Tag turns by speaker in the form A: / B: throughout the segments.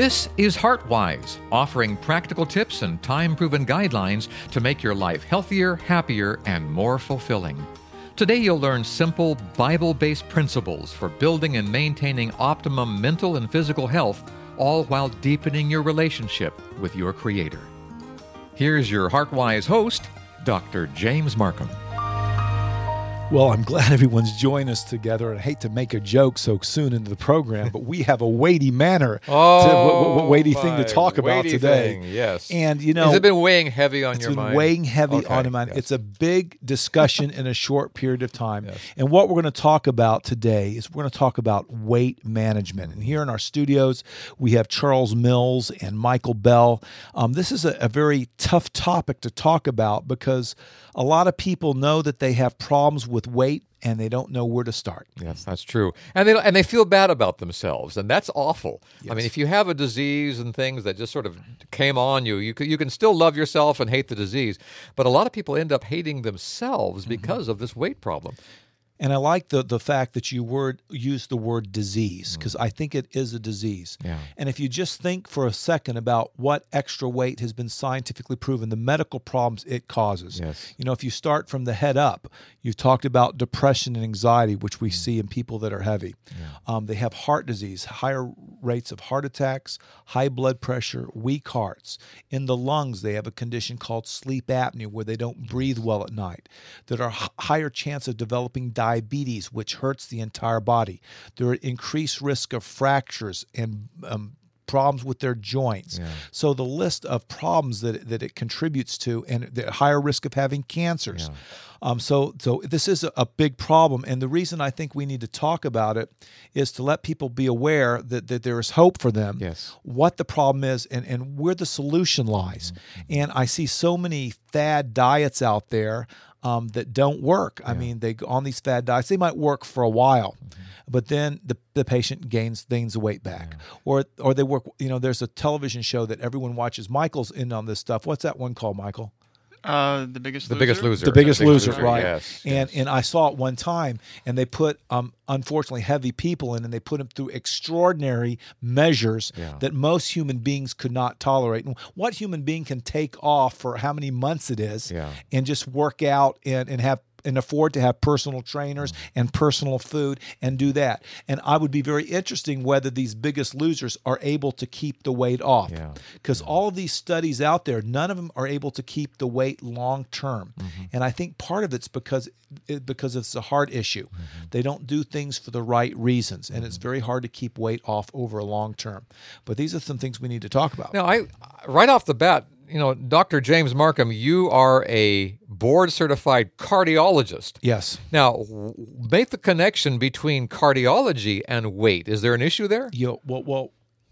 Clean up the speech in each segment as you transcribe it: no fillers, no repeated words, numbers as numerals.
A: This is HeartWise, offering practical tips and time-proven guidelines to make your life healthier, happier, and more fulfilling. Today you'll learn simple, Bible-based principles for building and maintaining optimum mental and physical health, all while deepening your relationship with your Creator. Here's your HeartWise host, Dr. James Markham.
B: Well, I'm glad everyone's joined us together. And I hate to make a joke so soon into the program, but we have a weighty weighty thing to talk about today.
A: Yes.
B: And,
A: has it been weighing heavy on your mind?
B: It's been weighing heavy on my mind.
A: Yes.
B: It's a big discussion in a short period of time.
A: Yes.
B: And what we're going to talk about today is we're going to talk about weight management. And here in our studios, we have Charles Mills and Michael Bell. This is a very tough topic to talk about because a lot of people know that they have problems with weight and they don't know where to start.
A: Yes, that's true. And they feel bad about themselves, and that's awful.
B: Yes.
A: I mean, if you have a disease and things that just sort of came on you, you can still love yourself and hate the disease, but a lot of people end up hating themselves because of this weight problem.
B: And I like the fact that you use the word disease, because I think it is a disease.
A: Yeah.
B: And if you just think for a second about what extra weight has been scientifically proven, the medical problems it causes.
A: Yes.
B: You know, if you start from the head up, you've talked about depression and anxiety, which we see in people that are heavy. Yeah. They have heart disease, higher rates of heart attacks, high blood pressure, weak hearts. In the lungs, they have a condition called sleep apnea, where they don't breathe well at night. There are higher chance of developing diabetes, which hurts the entire body. There are increased risk of fractures and problems with their joints. Yeah. So the list of problems that it contributes to, and the higher risk of having cancers. Yeah. So this is a big problem, and the reason I think we need to talk about it is to let people be aware that there is hope for them, what the problem is, and where the solution lies. Mm-hmm. And I see so many fad diets out there that don't work. I mean, they go on these fad diets. They might work for a while, but then the patient gains the weight back, or they work. You know, there's a television show that everyone watches. Michael's in on this stuff. What's that one called, Michael?
C: The Biggest Loser.
B: The Biggest Loser, right?
A: Yes,
B: and I saw it one time, and they put unfortunately heavy people in, and they put them through extraordinary measures that most human beings could not tolerate. And what human being can take off for how many months it is, and just work out and have and afford to have personal trainers and personal food and do that. And I would be very interesting whether these Biggest Losers are able to keep the weight off. Because all of these studies out there, none of them are able to keep the weight long term. And I think part of it's because it's a heart issue. They don't do things for the right reasons, and it's very hard to keep weight off over a long term. But these are some things we need to talk about.
A: Now, right off the bat, you know, Dr. James Markham, you are a board-certified cardiologist.
B: Yes.
A: Now, make the connection between cardiology and weight. Is there an issue there?
B: Well,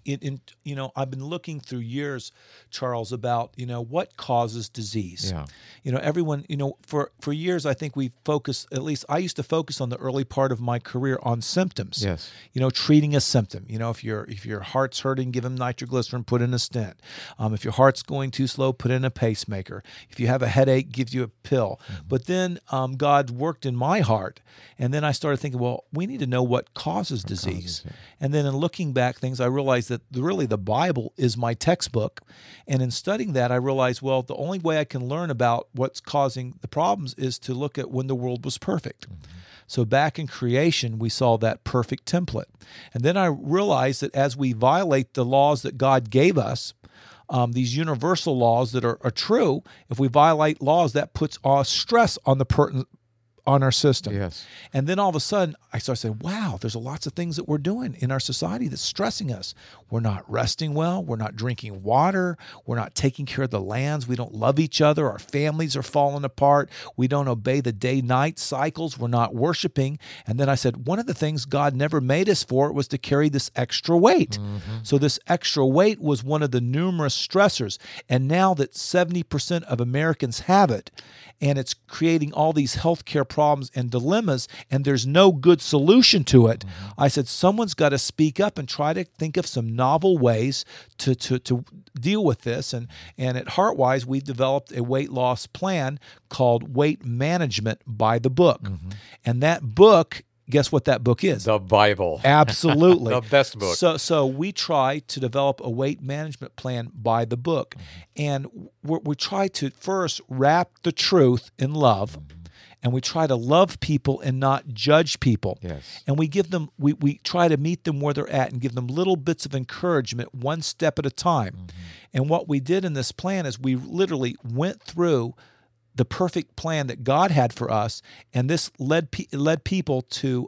B: I've been looking through years, Charles, about, what causes disease. Everyone, for years, I think we focused, at least I used to focus on the early part of my career on symptoms.
A: Yes.
B: Treating a symptom. If your heart's hurting, give them nitroglycerin, put in a stent. If your heart's going too slow, put in a pacemaker. If you have a headache, give you a pill. But then God worked in my heart, and then I started thinking, well, we need to know what causes disease. And then in looking back things, I realized that really the Bible is my textbook. And in studying that, I realized, well, the only way I can learn about what's causing the problems is to look at when the world was perfect. So back in creation, we saw that perfect template. And then I realized that as we violate the laws that God gave us, these universal laws that are true, if we violate laws, that puts stress on on our system.
A: Yes.
B: And then all of a sudden, I started saying, wow, there's lots of things that we're doing in our society that's stressing us. We're not resting well. We're not drinking water. We're not taking care of the lands. We don't love each other. Our families are falling apart. We don't obey the day-night cycles. We're not worshiping. And then I said, one of the things God never made us for was to carry this extra weight. So this extra weight was one of the numerous stressors. And now that 70% of Americans have it, and it's creating all these healthcare problems and dilemmas, and there's no good solution to it, I said, someone's got to speak up and try to think of some novel ways to deal with this. And at HeartWise, we've developed a weight loss plan called Weight Management by the Book. And that book guess what that book is?
A: The Bible.
B: Absolutely.
A: The best book.
B: So we try to develop a weight management plan by the book. And we try to first wrap the truth in love. And we try to love people and not judge people.
A: Yes.
B: And we give them, we try to meet them where they're at and give them little bits of encouragement one step at a time. And what we did in this plan is we literally went through the perfect plan that God had for us, and this led people to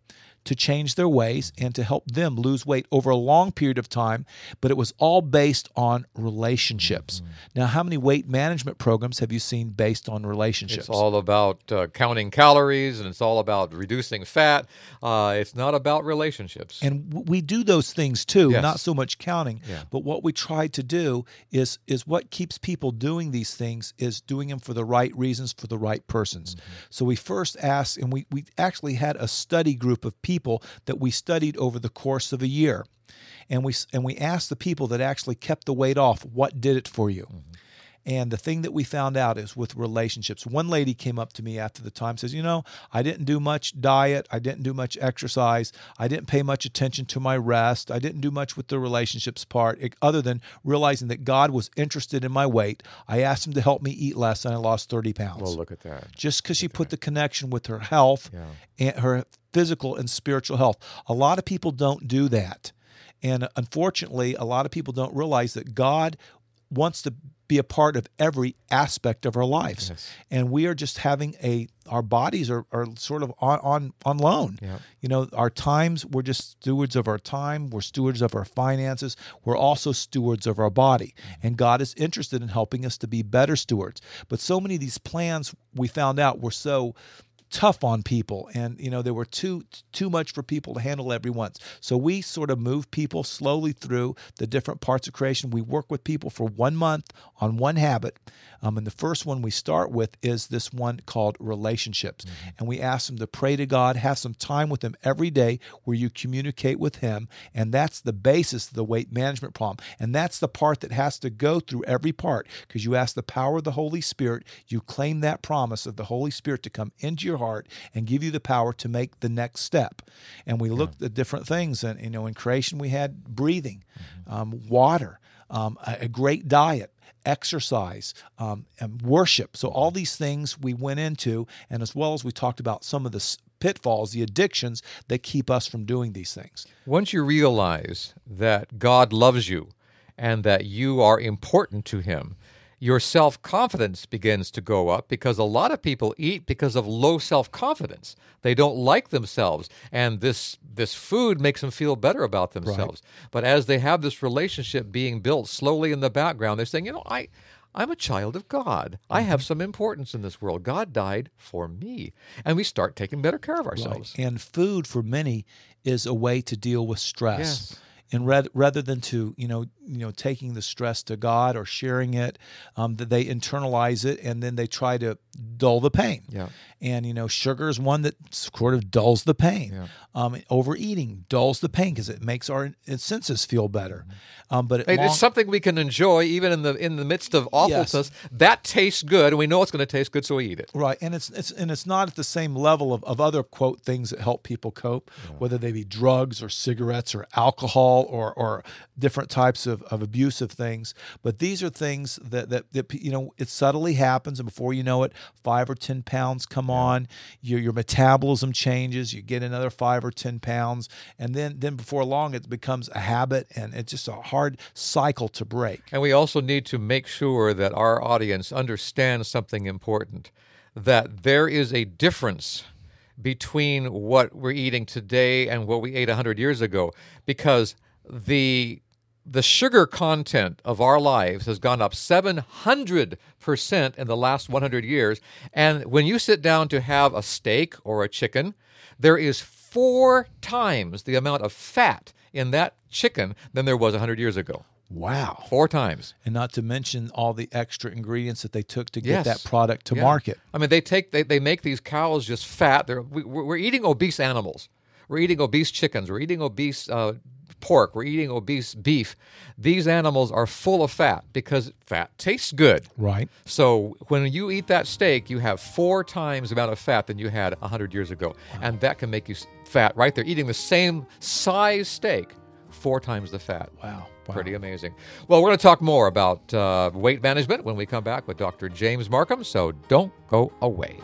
B: change their ways and to help them lose weight over a long period of time, but it was all based on relationships. Now, how many weight management programs have you seen based on relationships?
A: It's all about counting calories, and it's all about reducing fat. It's not about relationships.
B: And we do those things too,
A: Yes.
B: not so much counting.
A: Yeah.
B: But what we try to do is what keeps people doing these things is doing them for the right reasons, for the right persons. So we first asked, and we actually had a study group of people that we studied over the course of a year. And we asked the people that actually kept the weight off, what did it for you? And the thing that we found out is with relationships. One lady came up to me after the time, says, I didn't do much diet. I didn't do much exercise. I didn't pay much attention to my rest. I didn't do much with the relationships part, other than realizing that God was interested in my weight. I asked him to help me eat less, and I lost 30 pounds.
A: Well, look at that.
B: Just because she put the connection with her health and her physical and spiritual health. A lot of people don't do that. And unfortunately, a lot of people don't realize that God wants to be a part of every aspect of our lives.
A: Yes.
B: And we are just having our bodies are sort of on loan.
A: Yeah.
B: Our times, we're just stewards of our time. We're stewards of our finances. We're also stewards of our body. And God is interested in helping us to be better stewards. But so many of these plans, we found out, were so tough on people, and they were too much for people to handle every once. So we sort of move people slowly through the different parts of creation. We work with people for 1 month on one habit, and the first one we start with is this one called relationships. And we ask them to pray to God, have some time with him every day where you communicate with him, and that's the basis of the weight management problem. And that's the part that has to go through every part, because you ask the power of the Holy Spirit, you claim that promise of the Holy Spirit to come into your heart and give you the power to make the next step. And we looked at different things, and in creation we had breathing, water, a great diet, exercise, and worship. So all these things we went into, and as well as we talked about some of the pitfalls, the addictions that keep us from doing these things.
A: Once you realize that God loves you and that you are important to him, your self-confidence begins to go up, because a lot of people eat because of low self-confidence. They don't like themselves, and this food makes them feel better about themselves. Right. But as they have this relationship being built slowly in the background, they're saying, I'm a child of God. I have some importance in this world. God died for me. And we start taking better care of ourselves.
B: Right. And food for many is a way to deal with stress.
A: Yes.
B: And rather than to taking the stress to God or sharing it, that they internalize it, and then they try to dull the pain.
A: Yeah.
B: And sugar is one that sort of dulls the pain.
A: Yeah.
B: Overeating dulls the pain because it makes our senses feel better. But
A: it's something we can enjoy even in the midst of awfulness. Yes. That tastes good, and we know it's going to taste good, so we eat it.
B: Right, and it's not at the same level of other quote things that help people cope, whether they be drugs or cigarettes or alcohol or different types of abusive things. But these are things that it subtly happens, and before you know it, 5 or 10 pounds come on. Your metabolism changes. You get another 5 or 10 pounds, and then before long it becomes a habit, and it's just a hard cycle to break.
A: And we also need to make sure that our audience understands something important, that there is a difference between what we're eating today and what we ate 100 years ago, because the sugar content of our lives has gone up 700% in the last 100 years. And when you sit down to have a steak or a chicken, there is 4 times the amount of fat in that chicken than there was 100 years ago.
B: Wow.
A: 4 times.
B: And not to mention all the extra ingredients that they took to get that product to market.
A: I mean, they make these cows just fat. We're eating obese animals. We're eating obese chickens. We're eating obese pork, we're eating obese beef, these animals are full of fat because fat tastes good.
B: Right.
A: So when you eat that steak, you have 4 times the amount of fat than you had 100 years ago. Wow. And that can make you fat right there. Eating the same size steak, 4 times the fat.
B: Wow.
A: Pretty amazing. Well, we're going to talk more about weight management when we come back with Dr. James Marcum, so don't go away.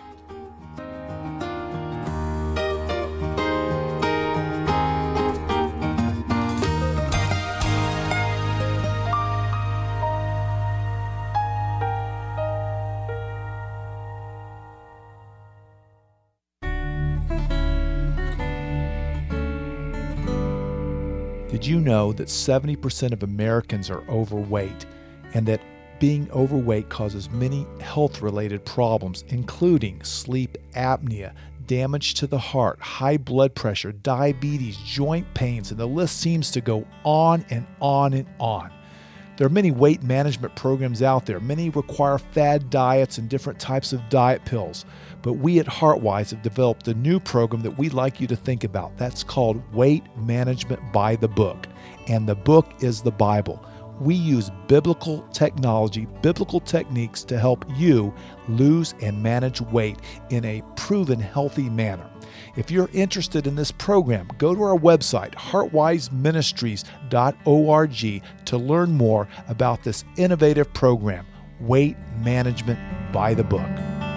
B: Did you know that 70% of Americans are overweight and that being overweight causes many health-related problems, including sleep apnea, damage to the heart, high blood pressure, diabetes, joint pains, and the list seems to go on and on and on. There are many weight management programs out there. Many require fad diets and different types of diet pills. But we at HeartWise have developed a new program that we'd like you to think about. That's called Weight Management by the Book. And the book is the Bible. We use biblical technology, biblical techniques to help you lose and manage weight in a proven healthy manner. If you're interested in this program, go to our website, heartwiseministries.org, to learn more about this innovative program, Weight Management by the Book.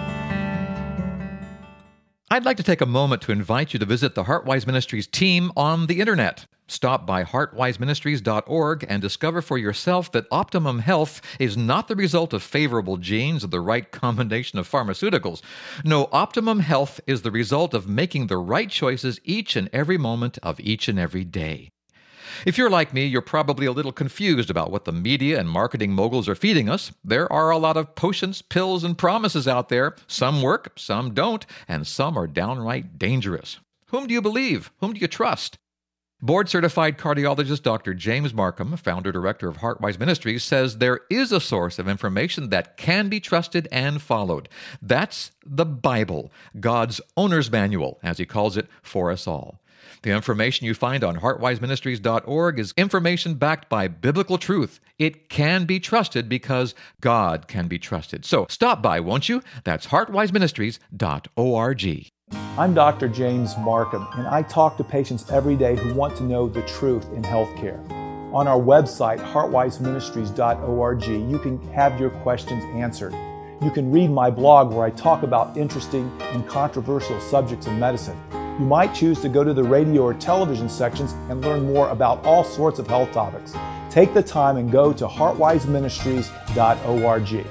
A: I'd like to take a moment to invite you to visit the HeartWise Ministries team on the internet. Stop by heartwiseministries.org and discover for yourself that optimum health is not the result of favorable genes or the right combination of pharmaceuticals. No, optimum health is the result of making the right choices each and every moment of each and every day. If you're like me, you're probably a little confused about what the media and marketing moguls are feeding us. There are a lot of potions, pills, and promises out there. Some work, some don't, and some are downright dangerous. Whom do you believe? Whom do you trust? Board-certified cardiologist Dr. James Marcum, founder-director of HeartWise Ministries, says there is a source of information that can be trusted and followed. That's the Bible, God's owner's manual, as he calls it, for us all. The information you find on heartwiseministries.org is information backed by biblical truth. It can be trusted because God can be trusted. So stop by, won't you? That's heartwiseministries.org.
B: I'm Dr. James Marcum, and I talk to patients every day who want to know the truth in healthcare. On our website, heartwiseministries.org, you can have your questions answered. You can read my blog where I talk about interesting and controversial subjects in medicine. You might choose to go to the radio or television sections and learn more about all sorts of health topics. Take the time and go to heartwiseministries.org.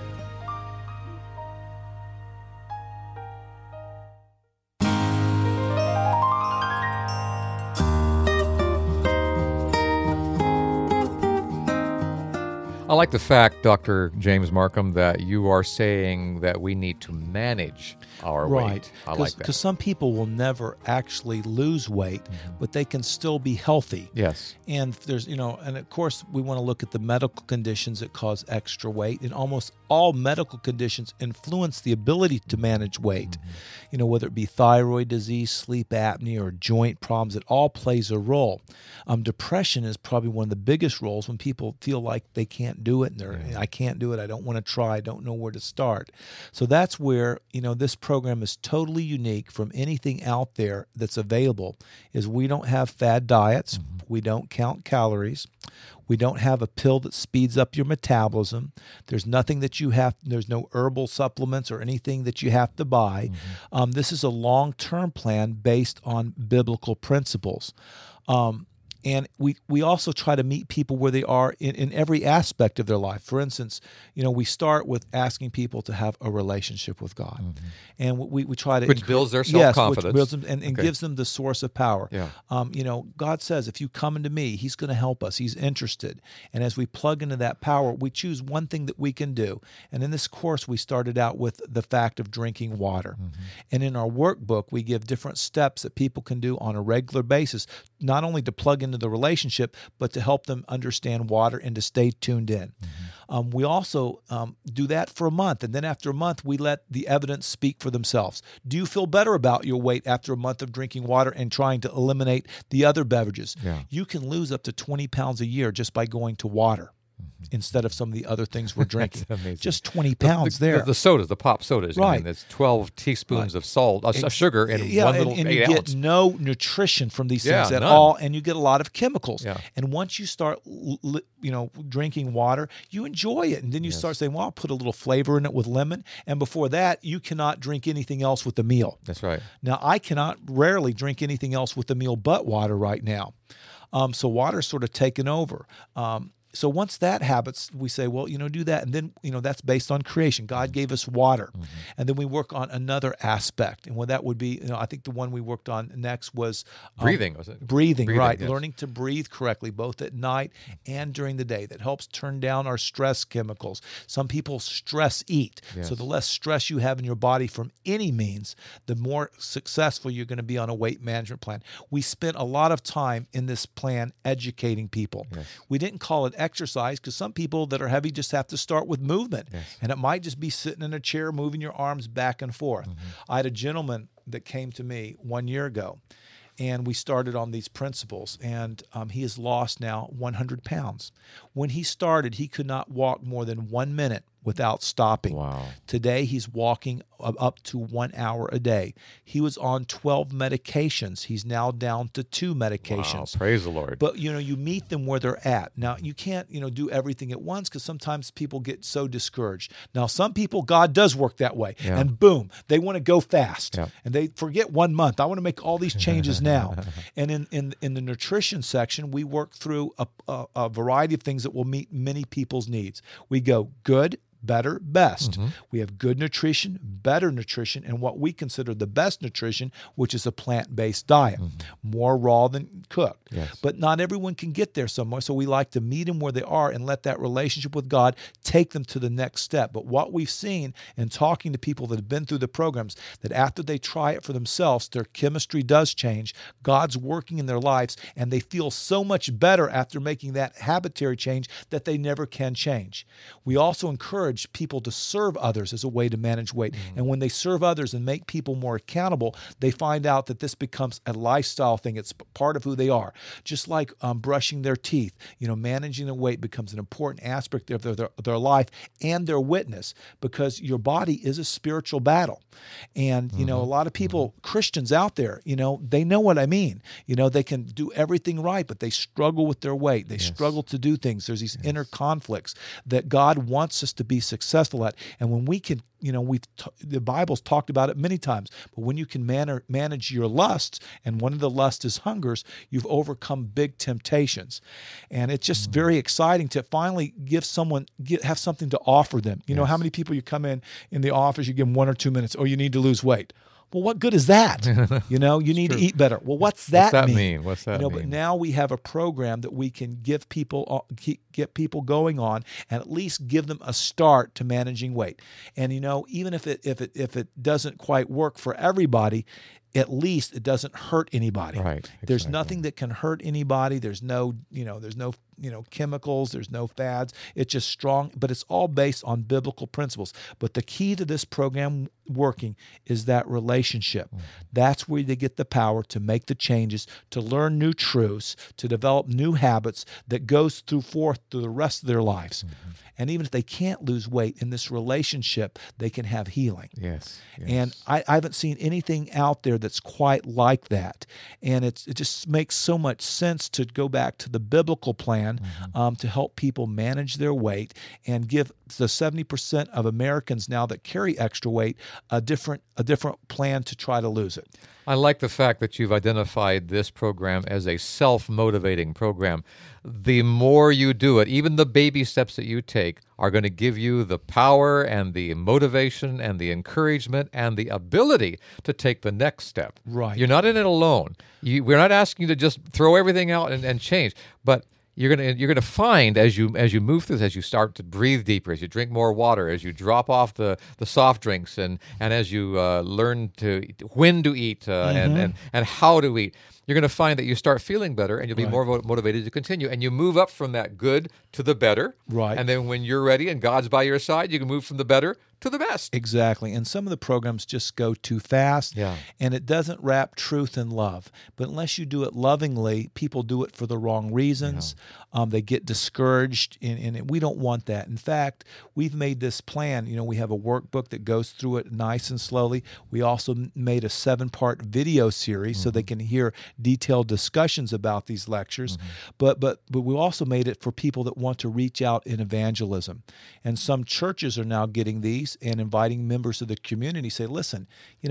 A: I like the fact, Dr. James Marcum, that you are saying that we need to manage our weight. I like that.
B: Because some people will never actually lose weight, but they can still be healthy.
A: Yes.
B: And there's, and of course, we want to look at the medical conditions that cause extra weight. And almost all medical conditions influence the ability to manage weight. Whether it be thyroid disease, sleep apnea, or joint problems, it all plays a role. Depression is probably one of the biggest roles when people feel like they can't do it and I can't do it, I don't want to try, I don't know where to start. So that's where, this program is totally unique from anything out there that's available, is we don't have fad diets, we don't count calories, we don't have a pill that speeds up your metabolism. There's nothing that there's no herbal supplements or anything that you have to buy. This is a long-term plan based on biblical principles. And we also try to meet people where they are in every aspect of their life. For instance, we start with asking people to have a relationship with God. And we try to...
A: Which builds their self-confidence.
B: Which builds them and gives them the source of power. Yeah. God says, if you come into me, he's going to help us. He's interested. And as we plug into that power, we choose one thing that we can do. And in this course, we started out with the fact of drinking water. And in our workbook, we give different steps that people can do on a regular basis, not only to plug into the relationship, but to help them understand water and to stay tuned in. We also do that for a month, and then after a month, we let the evidence speak for themselves. Do you feel better about your weight after a month of drinking water and trying to eliminate the other beverages?
A: Yeah.
B: You can lose up to 20 pounds a year just by going to water instead of some of the other things we're drinking.
A: That's amazing.
B: Just 20 pounds there.
A: The sodas, the pop sodas.
B: Right.
A: I mean, it's 12 teaspoons of salt, sugar in one little
B: and
A: 8
B: you
A: ounce.
B: get no nutrition from these things at
A: none.
B: all, and you get a lot of chemicals.
A: Yeah.
B: And once you start, drinking water, you enjoy it, and then you start saying, "Well, I'll put a little flavor in it with lemon." And before that, you cannot drink anything else with the meal.
A: That's right.
B: Now, I cannot rarely drink anything else with the meal but water right now. So water's sort of taken over. So once that happens, we say, well, do that. And then, that's based on creation. God gave us water. And then we work on another aspect. And what that would be, I think the one we worked on next was
A: Breathing, was it?
B: Breathing, right.
A: Yes.
B: Learning to breathe correctly, both at night and during the day. That helps turn down our stress chemicals. Some people stress eat.
A: Yes.
B: So the less stress you have in your body from any means, the more successful you're going to be on a weight management plan. We spent a lot of time in this plan educating people.
A: Yes.
B: We didn't call it exercise because some people that are heavy just have to start with movement.
A: Yes.
B: And it might just be sitting in a chair, moving your arms back and forth. I had a gentleman that came to me 1 year ago, and we started on these principles, and he has lost now 100 pounds. When he started, he could not walk more than 1 minute without stopping.
A: Wow.
B: Today, he's walking up to 1 hour a day. He was on 12 medications. He's now down to 2 medications.
A: Wow, praise the Lord.
B: But, you meet them where they're at. Now, you can't, do everything at once because sometimes people get so discouraged. Now, some people, God does work that way.
A: Yeah.
B: And boom, they want to go fast.
A: Yeah.
B: And they forget 1 month. I want to make all these changes now. And in the nutrition section, we work through a variety of things that will meet many people's needs. We go good, better, best. We have good nutrition, better nutrition, and what we consider the best nutrition, which is a plant-based diet, more raw than cooked.
A: Yes.
B: But not everyone can get there somewhere, so we like to meet them where they are and let that relationship with God take them to the next step. But what we've seen in talking to people that have been through the programs, that after they try it for themselves, their chemistry does change, God's working in their lives, and they feel so much better after making that habitary change that they never can change. We also encourage people to serve others as a way to manage weight. And when they serve others and make people more accountable, they find out that this becomes a lifestyle thing. It's part of who they are. Just like brushing their teeth, managing their weight becomes an important aspect of their life and their witness, because your body is a spiritual battle. And, a lot of people, Christians out there, they know what I mean. They can do everything right, but they struggle with their weight. They struggle to do things. There's these inner conflicts that God wants us to be successful at. And when we can, the Bible's talked about it many times, but when you can manage your lusts, and one of the lusts is hungers, you've overcome big temptations. And it's just very exciting to finally have something to offer them. You know, how many people you come in the office, you give them 1 or 2 minutes, oh, you need to lose weight. Well, what good is that? You need to eat better. Well, what's that mean?
A: What's that mean?
B: But now we have a program that we can give people, get people going on, and at least give them a start to managing weight. And even if it doesn't quite work for everybody, at least it doesn't hurt anybody.
A: Right. Exactly.
B: There's nothing that can hurt anybody. There's no chemicals. There's no fads. It's just strong, but it's all based on biblical principles. But the key to this program working is that relationship. That's where they get the power to make the changes, to learn new truths, to develop new habits that goes forth through the rest of their lives. And even if they can't lose weight in this relationship, they can have healing.
A: Yes.
B: And I haven't seen anything out there that's quite like that. And it just makes so much sense to go back to the biblical plan to help people manage their weight and give the 70% of Americans now that carry extra weight a different plan to try to lose it.
A: I like the fact that you've identified this program as a self-motivating program. The more you do it, even the baby steps that you take are going to give you the power and the motivation and the encouragement and the ability to take the next step.
B: Right.
A: You're not in it alone. We're not asking you to just throw everything out and change, but you're gonna find as you move through this, as you start to breathe deeper, as you drink more water, as you drop off the soft drinks, and as you learn when to eat and how to eat, you're going to find that you start feeling better and you'll be more motivated to continue. And you move up from that good to the better.
B: Right.
A: And then when you're ready and God's by your side, you can move from the better to the best.
B: Exactly. And some of the programs just go too fast,
A: Yeah.
B: and it doesn't wrap truth in love. But unless you do it lovingly, people do it for the wrong reasons. They get discouraged, and we don't want that. In fact, we've made this plan. We have a workbook that goes through it nice and slowly. We also made a 7-part video series so they can hear detailed discussions about these lectures. But we also made it for people that want to reach out in evangelism. And some churches are now getting these and inviting members of the community. Say, listen,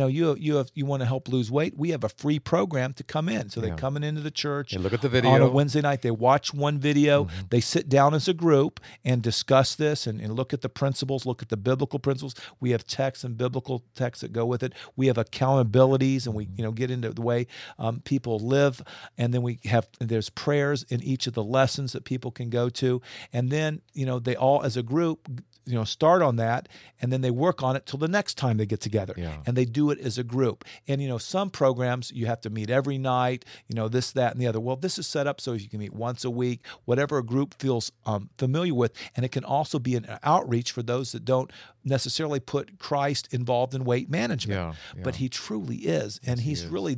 B: you want to help lose weight? We have a free program to come in. So they're coming into the church.
A: They look at the video
B: on a Wednesday night. They watch one video. They sit down as a group and discuss this and look at the principles, look at the biblical principles. We have texts and biblical texts that go with it. We have accountabilities, and we get into the way people live. And then there's prayers in each of the lessons that people can go to. And then they all as a group start on that, and then they work on it till the next time they get together. And they do it as a group. And some programs you have to meet every night, this, that, and the other. Well, this is set up so you can meet once a week, whatever a group feels familiar with. And it can also be an outreach for those that don't necessarily put Christ involved in weight management. But he truly is. And he's really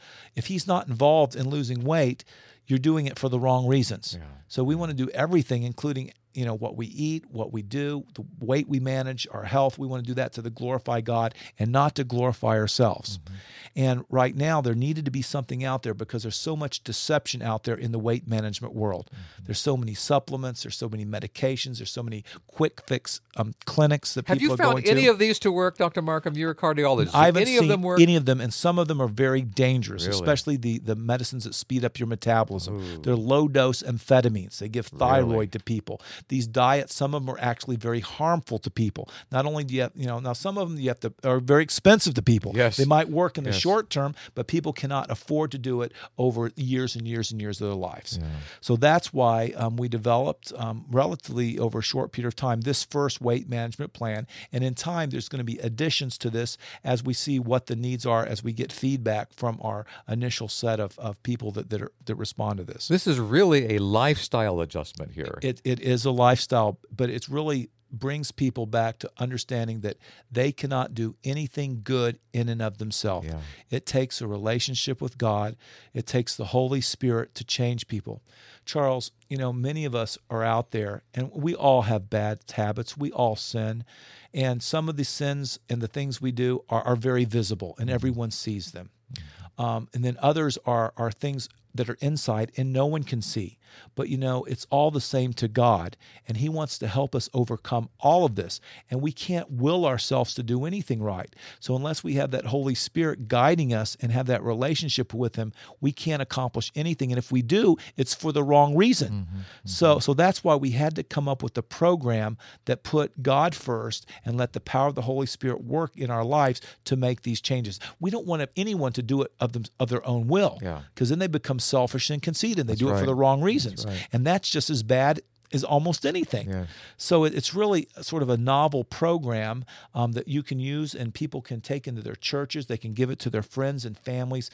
B: if he's not involved in losing weight, you're doing it for the wrong reasons. So we want to do everything, including what we eat, what we do, the weight we manage, our health. We want to do that to glorify God and not to glorify ourselves. And right now, there needed to be something out there because there's so much deception out there in the weight management world. There's so many supplements, there's so many medications, there's so many quick fix clinics that people are going to.
A: Have you found any of these to work, Dr. Markham? You're a cardiologist.
B: I haven't
A: seen
B: any of them, and some of them are very dangerous, especially the medicines that speed up your metabolism. They're low-dose amphetamines. They give thyroid to people. These diets, some of them are actually very harmful to people. Not only do you have, now some of them are very expensive to people. They might work in the short term, but people cannot afford to do it over years and years and years of their lives. So that's why we developed, relatively over a short period of time, this first weight management plan. And in time, there's going to be additions to this as we see what the needs are, as we get feedback from our initial set of people that respond to this.
A: This is really a lifestyle adjustment here.
B: It is a lifestyle, but it's really brings people back to understanding that they cannot do anything good in and of themselves. It takes a relationship with God. It takes the Holy Spirit to change people. Charles, many of us are out there, and we all have bad habits. We all sin. And some of the sins and the things we do are very visible, and everyone sees them. And then others are things that are inside and no one can see. But it's all the same to God, and he wants to help us overcome all of this. And we can't will ourselves to do anything right. So unless we have that Holy Spirit guiding us and have that relationship with him, we can't accomplish anything. And if we do, it's for the wrong reason. So that's why we had to come up with a program that put God first and let the power of the Holy Spirit work in our lives to make these changes. We don't want anyone to do it of their own will, because then they become selfish and conceited. They do it for the wrong reasons. And that's just as bad as almost anything. So it's really sort of a novel program that you can use and people can take into their churches. They can give it to their friends and families.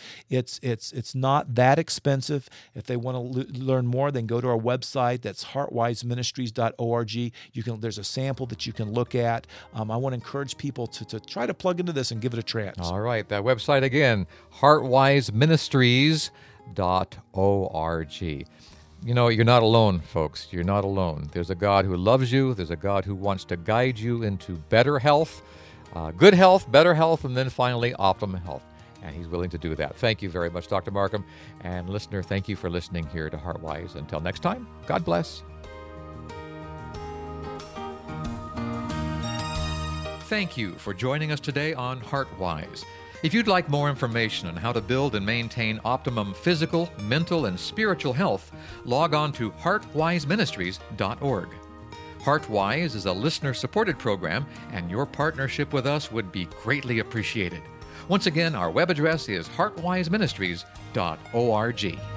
B: It's not that expensive. If they want to learn more, then go to our website. That's heartwiseministries.org. There's a sample that you can look at. I want to encourage people to try to plug into this and give it a chance.
A: All right. That website again, heartwiseministries.org. You're not alone, folks. You're not alone. There's a God who loves you. There's a God who wants to guide you into better health, good health, better health, and then finally optimum health. And he's willing to do that. Thank you very much, Dr. Markham. And listener, thank you for listening here to HeartWise. Until next time, God bless. Thank you for joining us today on HeartWise. If you'd like more information on how to build and maintain optimum physical, mental, and spiritual health, log on to heartwiseministries.org. HeartWise is a listener-supported program, and your partnership with us would be greatly appreciated. Once again, our web address is heartwiseministries.org.